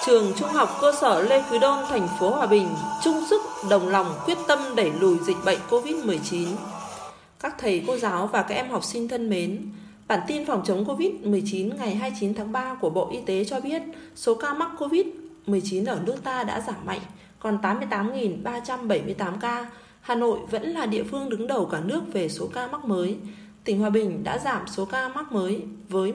Trường Trung học cơ sở Lê Quý Đôn, thành phố Hòa Bình chung sức đồng lòng quyết tâm đẩy lùi dịch bệnh Covid-19. Các thầy cô giáo và các em học sinh thân mến, bản tin phòng chống Covid-19 ngày 29 tháng 3 của Bộ Y tế cho biết số ca mắc Covid-19 ở nước ta đã giảm mạnh, còn 88.378 ca. Hà Nội vẫn là địa phương đứng đầu cả nước về số ca mắc mới. Tỉnh Hòa Bình đã giảm số ca mắc mới với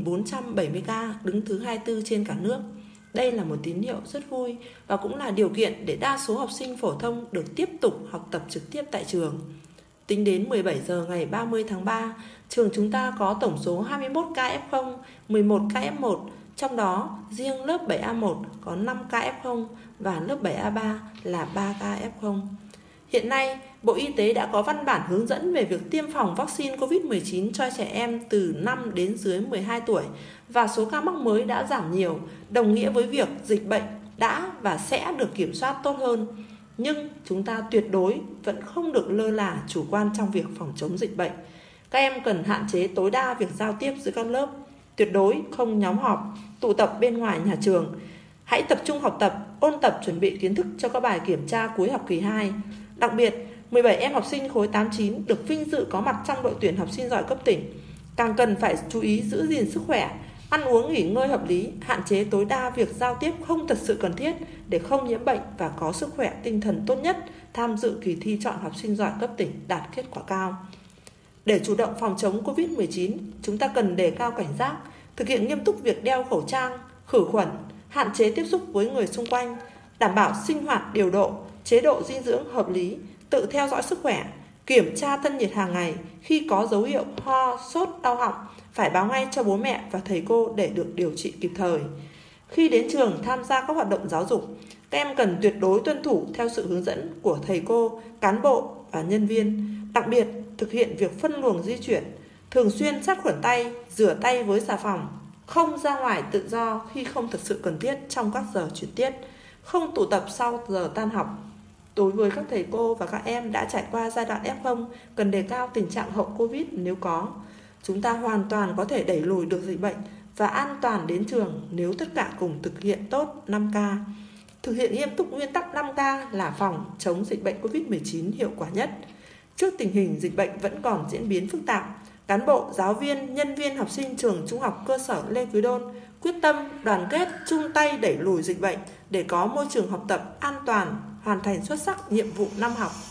1.470 ca, đứng thứ 24 trên cả nước. Đây là một tín hiệu rất vui và cũng là điều kiện để đa số học sinh phổ thông được tiếp tục học tập trực tiếp tại trường. Tính đến 17 giờ ngày 30 tháng 3, trường chúng ta có tổng số 21 ca F0, 11 ca F1, trong đó riêng lớp 7A1 có 5 ca F0 và lớp 7A3 là 3 ca F0. Hiện nay, Bộ Y tế đã có văn bản hướng dẫn về việc tiêm phòng vaccine COVID-19 cho trẻ em từ 5 đến dưới 12 tuổi và số ca mắc mới đã giảm nhiều, đồng nghĩa với việc dịch bệnh đã và sẽ được kiểm soát tốt hơn. Nhưng chúng ta tuyệt đối vẫn không được lơ là chủ quan trong việc phòng chống dịch bệnh. Các em cần hạn chế tối đa việc giao tiếp giữa các lớp, tuyệt đối không nhóm họp, tụ tập bên ngoài nhà trường. Hãy tập trung học tập, ôn tập chuẩn bị kiến thức cho các bài kiểm tra cuối học kỳ 2. Đặc biệt, 17 em học sinh khối 89 được vinh dự có mặt trong đội tuyển học sinh giỏi cấp tỉnh. Càng cần phải chú ý giữ gìn sức khỏe, ăn uống nghỉ ngơi hợp lý, hạn chế tối đa việc giao tiếp không thật sự cần thiết để không nhiễm bệnh và có sức khỏe tinh thần tốt nhất tham dự kỳ thi chọn học sinh giỏi cấp tỉnh đạt kết quả cao. Để chủ động phòng chống Covid-19, chúng ta cần đề cao cảnh giác, thực hiện nghiêm túc việc đeo khẩu trang, khử khuẩn, hạn chế tiếp xúc với người xung quanh, đảm bảo sinh hoạt điều độ, chế độ dinh dưỡng hợp lý, tự theo dõi sức khỏe, kiểm tra thân nhiệt hàng ngày, khi có dấu hiệu ho, sốt, đau họng, phải báo ngay cho bố mẹ và thầy cô để được điều trị kịp thời. Khi đến trường tham gia các hoạt động giáo dục, các em cần tuyệt đối tuân thủ theo sự hướng dẫn của thầy cô, cán bộ và nhân viên, đặc biệt thực hiện việc phân luồng di chuyển, thường xuyên sát khuẩn tay, rửa tay với xà phòng, không ra ngoài tự do khi không thật sự cần thiết trong các giờ chuyển tiết, không tụ tập sau giờ tan học. Đối với các thầy cô và các em đã trải qua giai đoạn F0, cần đề cao tình trạng hậu Covid nếu có. Chúng ta hoàn toàn có thể đẩy lùi được dịch bệnh và an toàn đến trường nếu tất cả cùng thực hiện tốt 5K. Thực hiện nghiêm túc nguyên tắc 5K là phòng chống dịch bệnh Covid-19 hiệu quả nhất. Trước tình hình dịch bệnh vẫn còn diễn biến phức tạp, cán bộ, giáo viên, nhân viên học sinh trường Trung học cơ sở Lê Quý Đôn quyết tâm, đoàn kết, chung tay đẩy lùi dịch bệnh để có môi trường học tập an toàn, hoàn thành xuất sắc nhiệm vụ năm học.